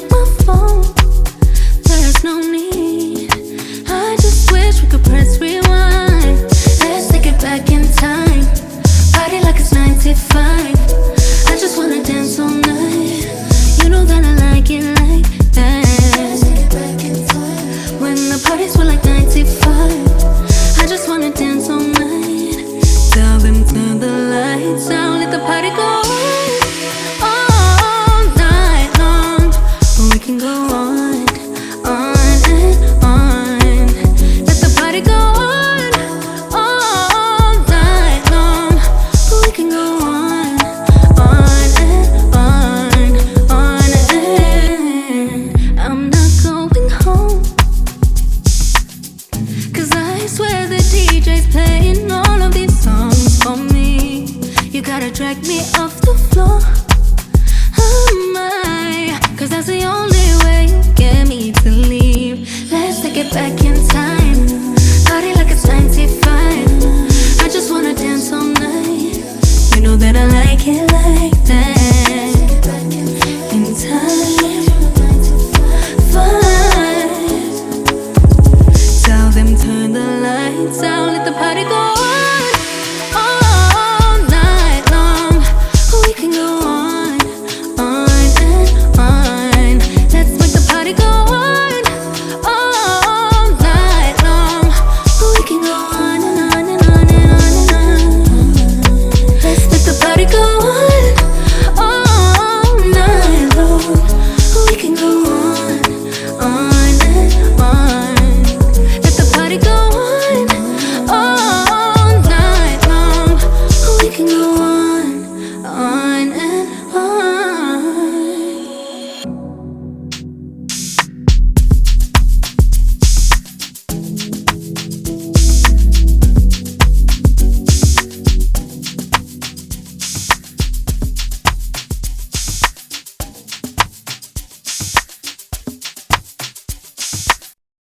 my phone. There's no need. I just wish we could press rewind. Let's take it back in time. Party like it's 95. I just wanna dance all night. You know that I like it like that. Let's take it back in time. When the parties were like 95. I just wanna dance all night. Tell them turn the lights out, let the party go on all night long. We can go on and on. Let the party go on all night long. We can go on and on and I'm not going home, 'cause I swear the DJ's playing all of these songs for me. You gotta drag me off the floor, oh my, 'cause that's the only way you get me to leave. Let's take it back in